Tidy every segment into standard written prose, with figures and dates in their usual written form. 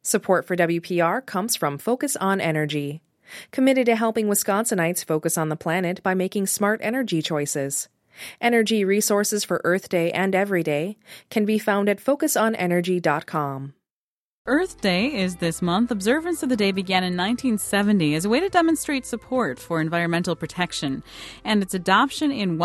Support for WPR comes from Focus on Energy, committed to helping Wisconsinites focus on the planet by making smart energy choices. Energy resources for Earth Day and every day can be found at focusonenergy.com. Earth Day is this month. Observance of the day began in 1970 as a way to demonstrate support for environmental protection, and its adoption in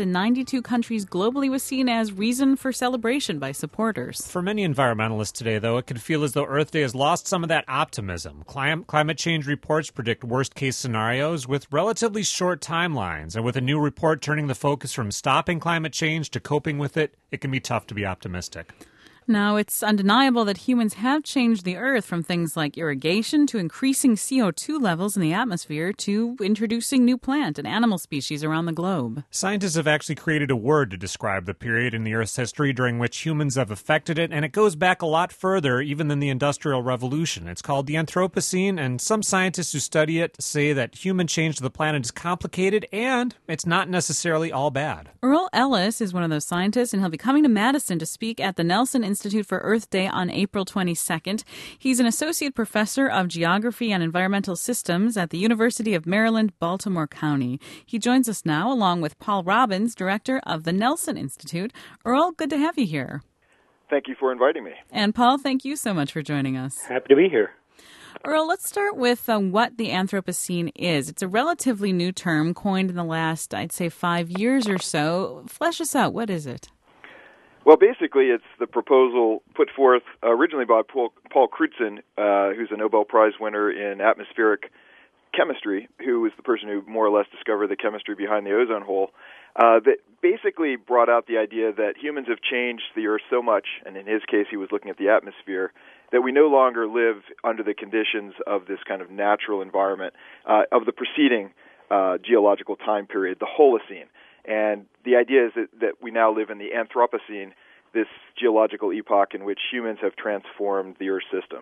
192 countries globally was seen as reason for celebration by supporters. For many environmentalists today, though, it can feel as though Earth Day has lost some of that optimism. Climate change reports predict worst-case scenarios with relatively short timelines, and with a new report turning the focus from stopping climate change to coping with it, it can be tough to be optimistic. Now, it's undeniable that humans have changed the Earth from things like irrigation to increasing CO2 levels in the atmosphere to introducing new plant and animal species around the globe. Scientists have actually created a word to describe the period in the Earth's history during which humans have affected it, and it goes back a lot further even than the Industrial Revolution. It's called the Anthropocene, and some scientists who study it say that human change to the planet is complicated and it's not necessarily all bad. Earl Ellis is one of those scientists, and he'll be coming to Madison to speak at the Nelson Institute for Earth Day on April 22nd. He's an associate professor of geography and environmental systems at the University of Maryland, Baltimore County. He joins us now along with Paul Robbins, director of the Nelson Institute. Earl, good to have you here. Thank you for inviting me. And Paul, thank you so much for joining us. Happy to be here. Earl, let's start with what the Anthropocene is. It's a relatively new term coined in the last, I'd say, 5 years or so. Flesh us out. What is it? Well, basically, it's the proposal put forth originally by Paul Crutzen, who's a Nobel Prize winner in atmospheric chemistry, who was the person who more or less discovered the chemistry behind the ozone hole, that basically brought out the idea that humans have changed the Earth so much, and in his case he was looking at the atmosphere, that we no longer live under the conditions of this kind of natural environment of the preceding geological time period, the Holocene. And the idea is that we now live in the Anthropocene, this geological epoch in which humans have transformed the Earth system.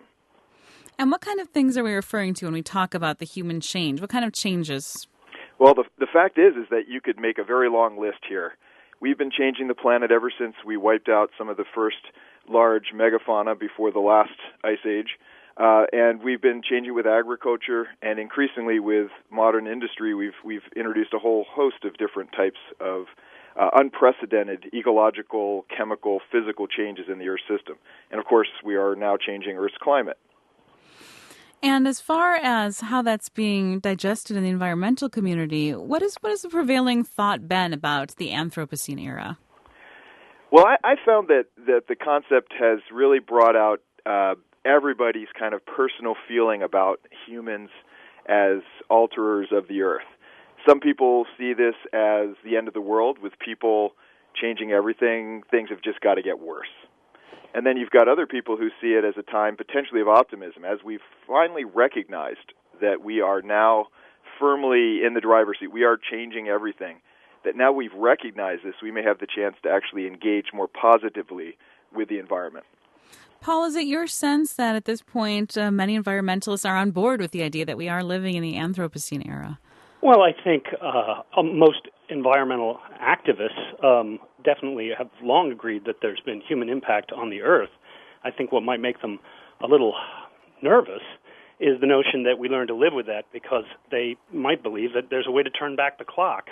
And what kind of things are we referring to when we talk about the human change? What kind of changes? Well, the fact is that you could make a very long list here. We've been changing the planet ever since we wiped out some of the first large megafauna before the last ice age. And we've been changing with agriculture, and increasingly with modern industry, we've introduced a whole host of different types of unprecedented ecological, chemical, physical changes in the Earth system. And of course, we are now changing Earth's climate. And as far as how that's being digested in the environmental community, what is the prevailing thought been about the Anthropocene era? Well, I found that the concept has really brought out everybody's kind of personal feeling about humans as alterers of the Earth. Some people see this as the end of the world, with people changing everything. Things have just got to get worse. And then you've got other people who see it as a time potentially of optimism, as we've finally recognized that we are now firmly in the driver's seat. We are changing everything. That now we've recognized this, we may have the chance to actually engage more positively with the environment. Paul, is it your sense that at this point many environmentalists are on board with the idea that we are living in the Anthropocene era? Well, I think most environmental activists definitely have long agreed that there's been human impact on the Earth. I think what might make them a little nervous is the notion that we learn to live with that, because they might believe that there's a way to turn back the clock.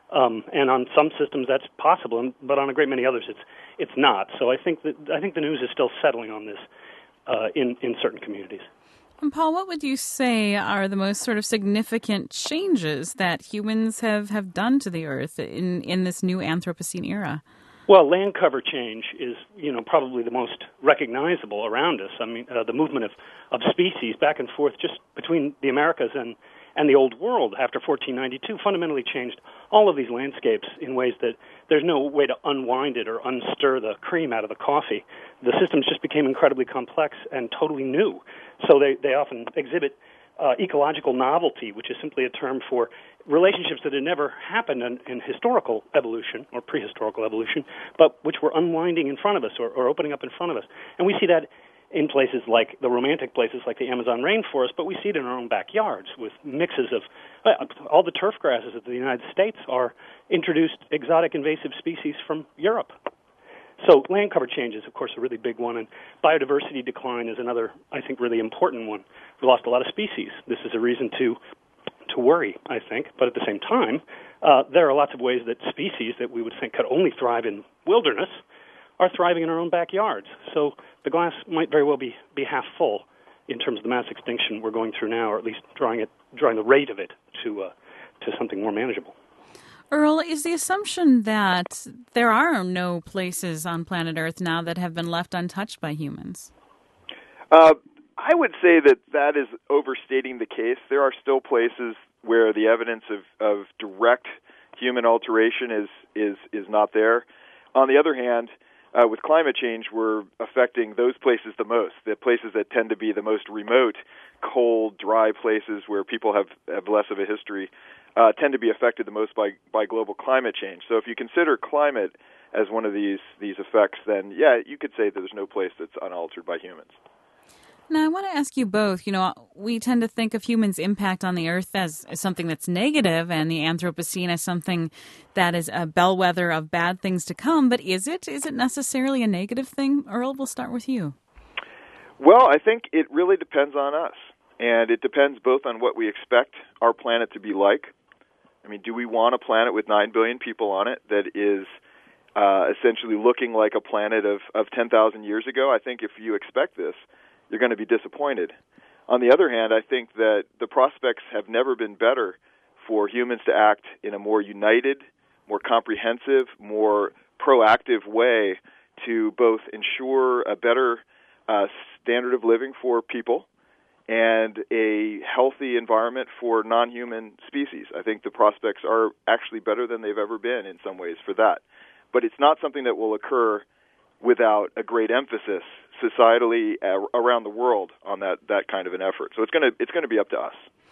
And on some systems that's possible, but on a great many others it's not. So I think the news is still settling on this in certain communities. And Paul, what would you say are the most sort of significant changes that humans have done to the Earth in this new Anthropocene era? Well, land cover change is, probably the most recognizable around us. I mean, the movement of species back and forth just between the Americas and the Old World after 1492 fundamentally changed all of these landscapes in ways that there's no way to unwind it or unstir the cream out of the coffee. The systems just became incredibly complex and totally new. So they often exhibit ecological novelty, which is simply a term for relationships that had never happened in historical evolution or prehistorical evolution, but which were unwinding in front of us or opening up in front of us. And we see that in places like the romantic places like the Amazon rainforest, but we see it in our own backyards with mixes of all the turf grasses of the United States are introduced exotic invasive species from Europe. So land cover change is, of course, a really big one, and biodiversity decline is another, I think, really important one. We lost a lot of species. This is a reason to worry, I think. But at the same time, there are lots of ways that species that we would think could only thrive in wilderness are thriving in our own backyards. So the glass might very well be half full in terms of the mass extinction we're going through now, or at least drawing the rate of it to something more manageable. Earl, is the assumption that there are no places on planet Earth now that have been left untouched by humans? I would say that is overstating the case. There are still places where the evidence of direct human alteration is not there. On the other hand, with climate change, we're affecting those places the most, the places that tend to be the most remote, cold, dry places where people have less of a history, tend to be affected the most by global climate change. So if you consider climate as one of these effects, then yeah, you could say that there's no place that's unaltered by humans. Now, I want to ask you both, we tend to think of humans' impact on the Earth as something that's negative and the Anthropocene as something that is a bellwether of bad things to come. But is it necessarily a negative thing? Earl, we'll start with you. Well, I think it really depends on us. And it depends both on what we expect our planet to be like. I mean, do we want a planet with 9 billion people on it that is essentially looking like a planet of 10,000 years ago? I think if you expect this, you're going to be disappointed. On the other hand, I think that the prospects have never been better for humans to act in a more united, more comprehensive, more proactive way to both ensure a better standard of living for people and a healthy environment for non-human species. I think the prospects are actually better than they've ever been in some ways for that. But it's not something that will occur without a great emphasis societally around the world on that kind of an effort. So it's going to be up to us.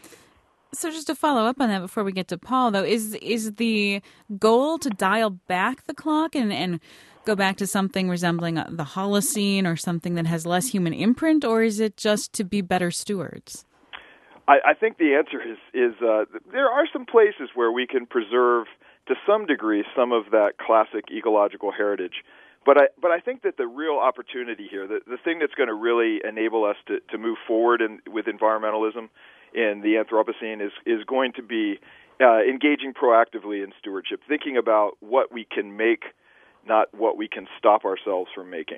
So just to follow up on that before we get to Paul, though, is the goal to dial back the clock and go back to something resembling the Holocene or something that has less human imprint, or is it just to be better stewards? I think the answer is there are some places where we can preserve to some degree some of that classic ecological heritage. But I think that the real opportunity here, the thing that's going to really enable us to move forward with environmentalism in the Anthropocene is going to be engaging proactively in stewardship, thinking about what we can make, not what we can stop ourselves from making.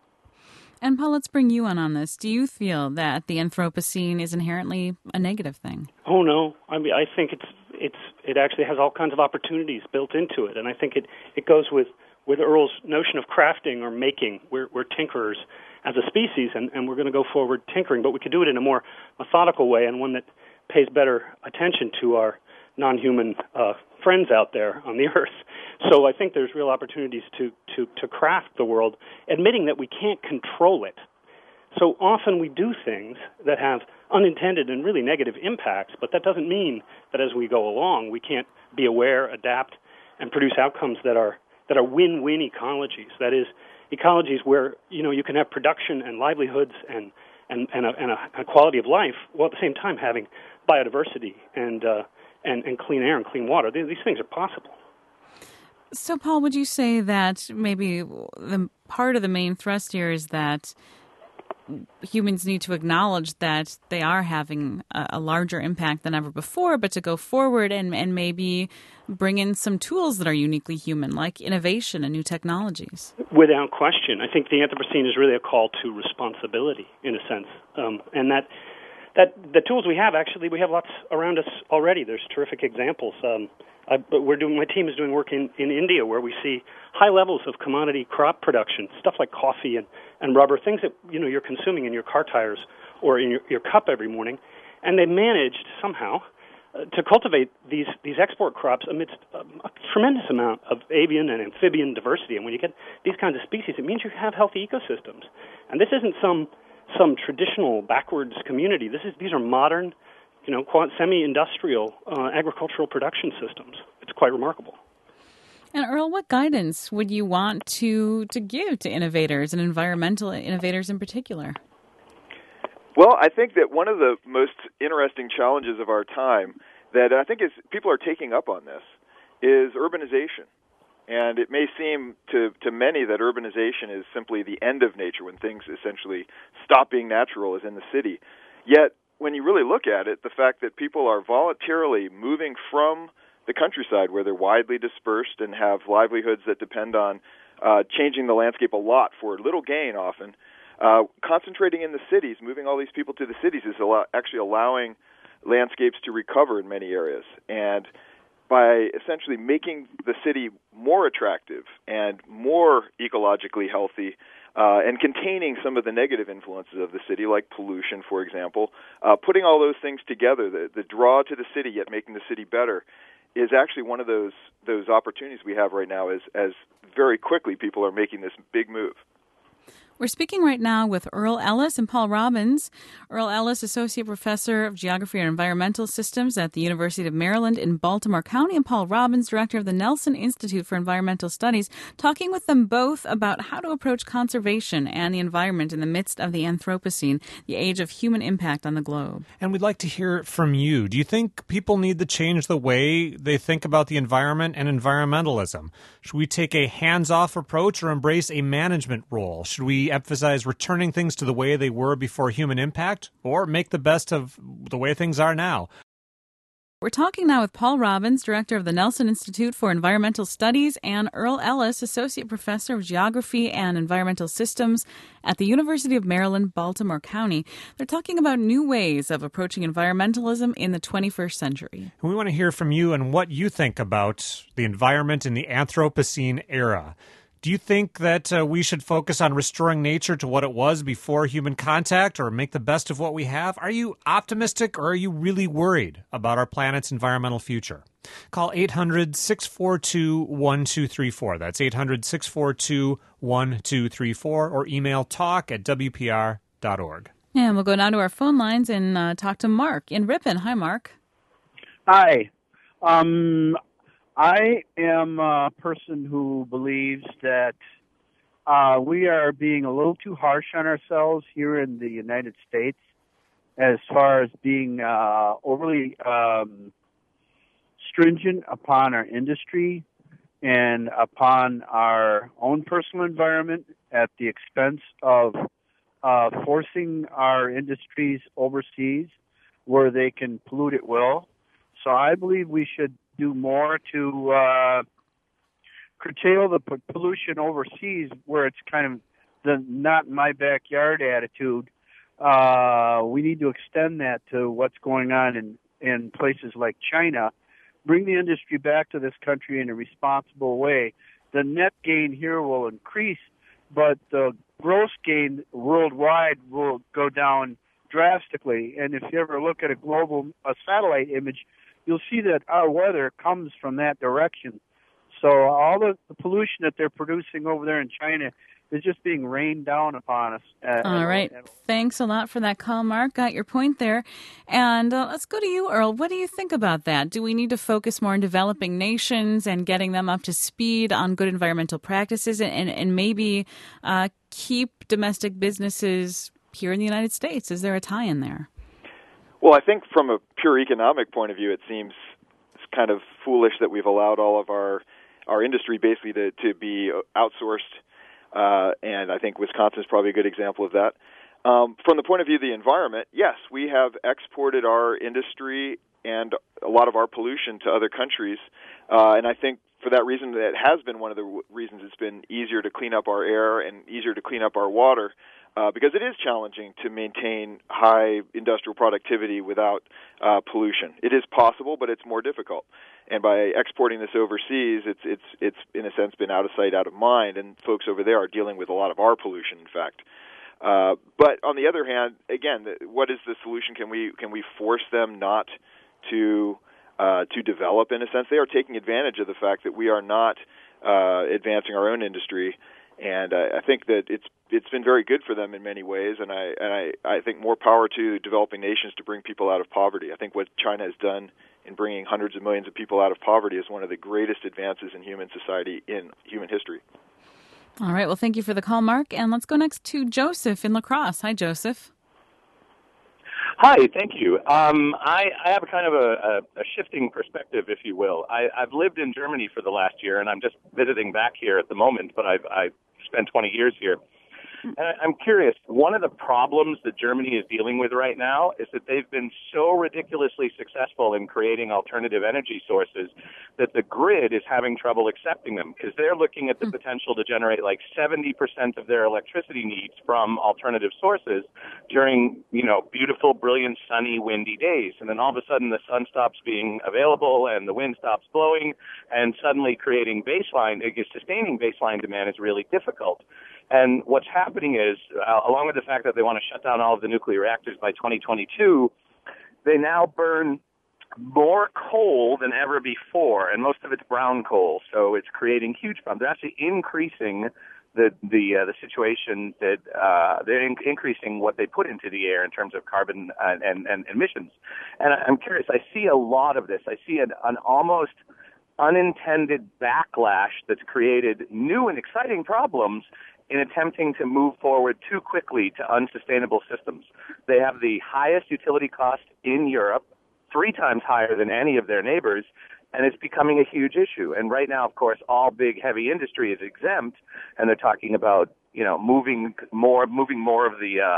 And Paul, let's bring you on this. Do you feel that the Anthropocene is inherently a negative thing? Oh no, I mean I think it actually has all kinds of opportunities built into it, and I think it goes with Earl's notion of crafting or making. We're tinkerers as a species, and we're going to go forward tinkering, but we could do it in a more methodical way and one that pays better attention to our non-human friends out there on the Earth. So I think there's real opportunities to craft the world, admitting that we can't control it. So often we do things that have unintended and really negative impacts, but that doesn't mean that as we go along we can't be aware, adapt, and produce outcomes that are win-win ecologies. That is, ecologies where you can have production and livelihoods and a quality of life, while at the same time having biodiversity and clean air and clean water. These things are possible. So, Paul, would you say that maybe the part of the main thrust here is that humans need to acknowledge that they are having a larger impact than ever before, but to go forward and maybe bring in some tools that are uniquely human, like innovation and new technologies? Without question. I think the Anthropocene is really a call to responsibility, in a sense, and that the tools we have lots around us already. There's terrific examples. My team is doing work in India where we see high levels of commodity crop production, stuff like coffee and rubber, things that you're consuming in your car tires or in your cup every morning, and they managed somehow to cultivate these export crops amidst a tremendous amount of avian and amphibian diversity. And when you get these kinds of species, it means you have healthy ecosystems. And this isn't some traditional backwards community. These are modern, semi-industrial agricultural production systems. It's quite remarkable. And Earl, what guidance would you want to give to innovators and environmental innovators in particular? Well, I think that one of the most interesting challenges of our time that I think people are taking up on this is urbanization. And it may seem to many that urbanization is simply the end of nature, when things essentially stop being natural as in the city. Yet, when you really look at it, the fact that people are voluntarily moving from the countryside, where they're widely dispersed and have livelihoods that depend on changing the landscape a lot for little gain often, concentrating in the cities, moving all these people to the cities is actually allowing landscapes to recover in many areas. And by essentially making the city more attractive and more ecologically healthy, and containing some of the negative influences of the city, like pollution, for example, putting all those things together, the draw to the city yet making the city better, is actually one of those opportunities we have right now, as very quickly people are making this big move. We're speaking right now with Earl Ellis and Paul Robbins. Earl Ellis, Associate Professor of Geography and Environmental Systems at the University of Maryland in Baltimore County, and Paul Robbins, Director of the Nelson Institute for Environmental Studies, talking with them both about how to approach conservation and the environment in the midst of the Anthropocene, the age of human impact on the globe. And we'd like to hear from you. Do you think people need to change the way they think about the environment and environmentalism? Should we take a hands-off approach or embrace a management role? Should we emphasize returning things to the way they were before human impact, or make the best of the way things are now? We're talking now with Paul Robbins, Director of the Nelson Institute for Environmental Studies, and Earl Ellis, Associate Professor of Geography and Environmental Systems at the University of Maryland, Baltimore County. They're talking about new ways of approaching environmentalism in the 21st century. We want to hear from you and what you think about the environment in the Anthropocene era. Do you think that we should focus on restoring nature to what it was before human contact, or make the best of what we have? Are you optimistic, or are you really worried about our planet's environmental future? Call 800-642-1234. That's 800-642-1234, or email talk@wpr.org. And we'll go down to our phone lines and talk to Mark in Ripon. Hi, Mark. Hi. I am a person who believes that we are being a little too harsh on ourselves here in the United States as far as being overly stringent upon our industry and upon our own personal environment at the expense of forcing our industries overseas where they can pollute at will. So I believe we should do more to curtail the pollution overseas, where it's kind of the not in my backyard attitude. We need to extend that to what's going on in places like China. Bring the industry back to this country in a responsible way. The net gain here will increase, but the gross gain worldwide will go down drastically. And if you ever look at a satellite image, you'll see that our weather comes from that direction. So all the pollution that they're producing over there in China is just being rained down upon us. All right. Thanks a lot for that call, Mark. Got your point there. And let's go to you, Earl. What do you think about that? Do we need to focus more on developing nations and getting them up to speed on good environmental practices, and maybe keep domestic businesses here in the United States? Is there a tie in there? Well, I think from a pure economic point of view, it seems kind of foolish that we've allowed all of our industry basically to be outsourced, and I think Wisconsin is probably a good example of that. From the point of view of the environment, yes, we have exported our industry and a lot of our pollution to other countries, and I think for that reason, that has been one of the reasons it's been easier to clean up our air and easier to clean up our water. Because it is challenging to maintain high industrial productivity without pollution. It is possible, but it's more difficult. And by exporting this overseas, it's in a sense been out of sight, out of mind, and folks over there are dealing with a lot of our pollution, in fact. But on the other hand, again, what is the solution? Can we force them not to develop? In a sense, they are taking advantage of the fact that we are not advancing our own industry. And I think that it's been very good for them in many ways, and I think more power to developing nations to bring people out of poverty. I think what China has done in bringing hundreds of millions of people out of poverty is one of the greatest advances in human society in human history. All right. Well, thank you for the call, Mark. And let's go next to Joseph in La Crosse. Hi, Joseph. Hi, thank you. I have a kind of a shifting perspective, if you will. I've lived in Germany for the last year, and I'm just visiting back here at the moment, but I've spent 20 years here. And I'm curious, one of the problems that Germany is dealing with right now is that they've been so ridiculously successful in creating alternative energy sources that the grid is having trouble accepting them, because they're looking at the potential to generate like 70% of their electricity needs from alternative sources during, beautiful, brilliant, sunny, windy days. And then all of a sudden the sun stops being available and the wind stops blowing, and suddenly sustaining baseline demand is really difficult. And what's happening is, along with the fact that they want to shut down all of the nuclear reactors by 2022, they now burn more coal than ever before, and most of it's brown coal. So it's creating huge problems. They're actually increasing the situation that they're increasing what they put into the air in terms of carbon and emissions. And I'm curious. I see a lot of this. I see an almost unintended backlash that's created new and exciting problems in attempting to move forward too quickly to unsustainable systems. They have the highest utility cost in Europe, 3 times higher than any of their neighbors, and it's becoming a huge issue. And right now, of course, all big heavy industry is exempt, and they're talking about moving more of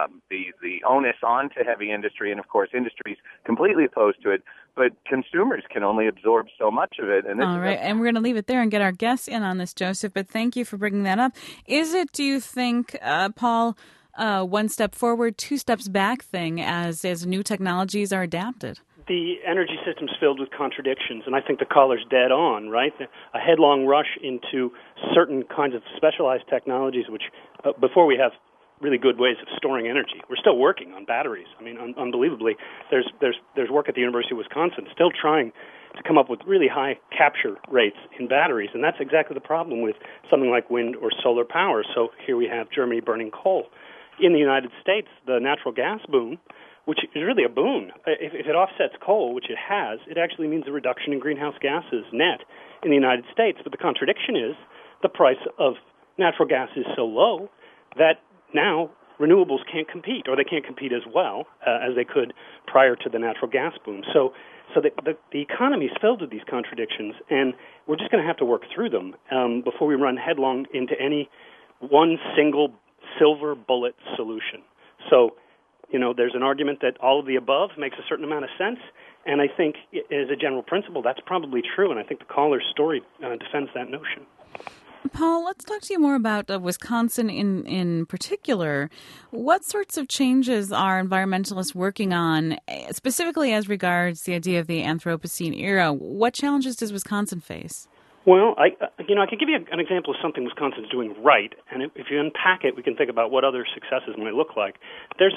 the onus onto heavy industry, and of course, industry's completely opposed to it. But consumers can only absorb so much of it. And all right, and we're going to leave it there and get our guests in on this, Joseph. But thank you for bringing that up. Is it, do you think, Paul, one step forward, 2 steps back thing as new technologies are adapted? The energy system's filled with contradictions, and I think the caller's dead on, right? A headlong rush into certain kinds of specialized technologies, which before we have really good ways of storing energy. We're still working on batteries. I mean, unbelievably, there's work at the University of Wisconsin still trying to come up with really high capture rates in batteries, and that's exactly the problem with something like wind or solar power. So here we have Germany burning coal. In the United States, the natural gas boom, which is really a boon. If it offsets coal, which it has, it actually means a reduction in greenhouse gases net in the United States. But the contradiction is the price of natural gas is so low that now renewables can't compete, or they can't compete as well as they could prior to the natural gas boom. So the economy is filled with these contradictions, and we're just going to have to work through them before we run headlong into any one single silver bullet solution. So, there's an argument that all of the above makes a certain amount of sense, and I think as a general principle, that's probably true, and I think the caller's story defends that notion. Paul, let's talk to you more about Wisconsin in particular. What sorts of changes are environmentalists working on, specifically as regards the idea of the Anthropocene era? What challenges does Wisconsin face? Well, I could give you an example of something Wisconsin's doing right, and if you unpack it, we can think about what other successes might look like. There's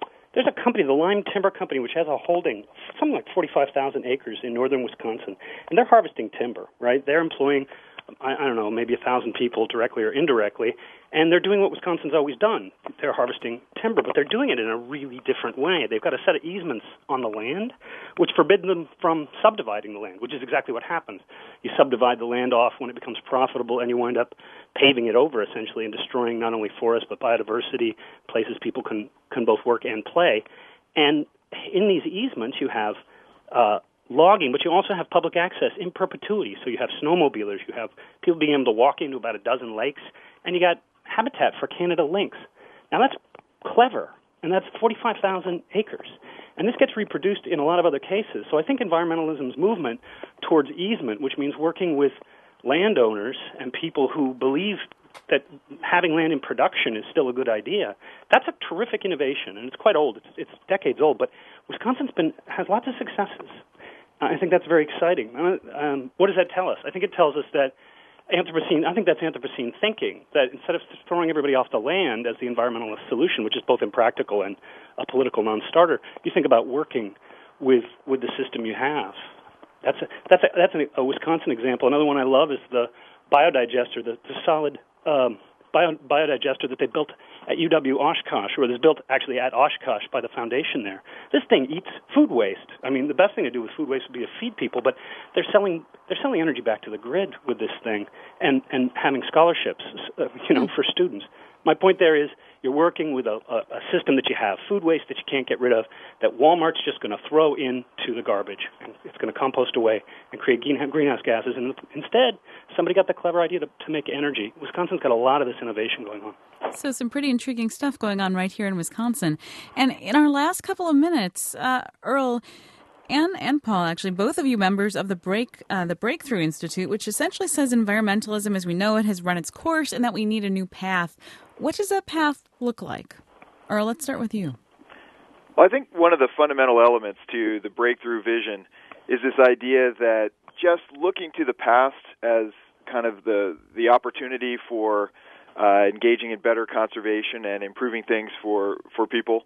a company, the Lime Timber Company, which has a holding something like 45,000 acres in northern Wisconsin, and they're harvesting timber, right? They're employing, I don't know, maybe 1,000 people directly or indirectly, and they're doing what Wisconsin's always done. They're harvesting timber, but they're doing it in a really different way. They've got a set of easements on the land, which forbid them from subdividing the land, which is exactly what happens. You subdivide the land off when it becomes profitable, and you wind up paving it over, essentially, and destroying not only forests but biodiversity, places people can both work and play. And in these easements, you have logging, but you also have public access in perpetuity. So you have snowmobilers, you have people being able to walk into about a dozen lakes, and you got habitat for Canada lynx. Now that's clever, and that's 45,000 acres. And this gets reproduced in a lot of other cases. So I think environmentalism's movement towards easement, which means working with landowners and people who believe that having land in production is still a good idea, that's a terrific innovation, and it's quite old. It's decades old, but Wisconsin's has lots of successes. I think that's very exciting. What does that tell us? I think it tells us that that's Anthropocene thinking, that instead of throwing everybody off the land as the environmentalist solution, which is both impractical and a political non-starter, you think about working with the system you have. That's a Wisconsin example. Another one I love is the biodigester, the solid biodigester that they built at UW Oshkosh, or was built actually at Oshkosh by the foundation there. This thing eats food waste. I mean, the best thing to do with food waste would be to feed people, but they're selling energy back to the grid with this thing, and having scholarships, for students. My point there is you're working with a system that you have, food waste that you can't get rid of, that Walmart's just going to throw into the garbage. And it's going to compost away and create greenhouse gases. And instead, somebody got the clever idea to make energy. Wisconsin's got a lot of this innovation going on. So some pretty intriguing stuff going on right here in Wisconsin. And in our last couple of minutes, Earl and Paul, actually, both of you members of the Breakthrough Institute, which essentially says environmentalism as we know it has run its course and that we need a new path. What does that path look like? Earl, let's start with you. Well, I think one of the fundamental elements to the Breakthrough vision is this idea that just looking to the past as kind of the opportunity for engaging in better conservation and improving things for people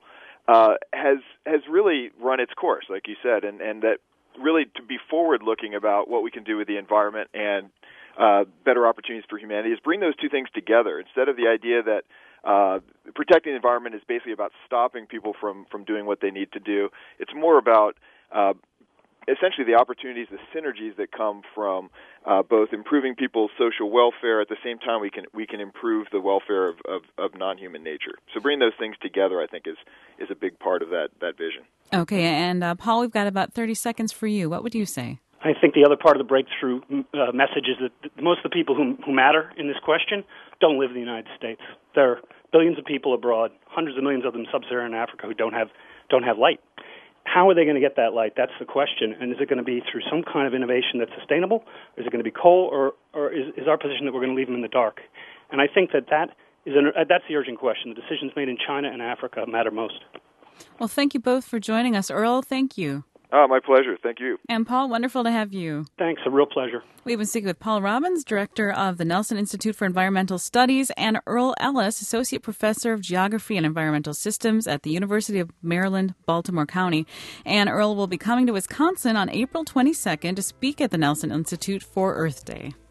has really run its course, like you said, and that really to be forward-looking about what we can do with the environment and better opportunities for humanity is bring those two things together instead of the idea that protecting the environment is basically about stopping people from doing what they need to do. It's more about essentially the opportunities, the synergies that come from both improving people's social welfare. At the same time, we can improve the welfare of non-human nature. So bringing those things together, I think, is a big part of that vision. Okay, and Paul, we've got about 30 seconds for you. What would you say? I think the other part of the Breakthrough message is that most of the people who matter in this question don't live in the United States. There are billions of people abroad, hundreds of millions of them sub-Saharan Africa who don't have light. How are they going to get that light? That's the question. And is it going to be through some kind of innovation that's sustainable? Or is it going to be coal? Or is our position that we're going to leave them in the dark? And I think that's the urgent question. The decisions made in China and Africa matter most. Well, thank you both for joining us. Earl, thank you. Oh, my pleasure. Thank you. And Paul, wonderful to have you. Thanks. A real pleasure. We've been speaking with Paul Robbins, Director of the Nelson Institute for Environmental Studies, and Earl Ellis, Associate Professor of Geography and Environmental Systems at the University of Maryland, Baltimore County. And Earl will be coming to Wisconsin on April 22nd to speak at the Nelson Institute for Earth Day.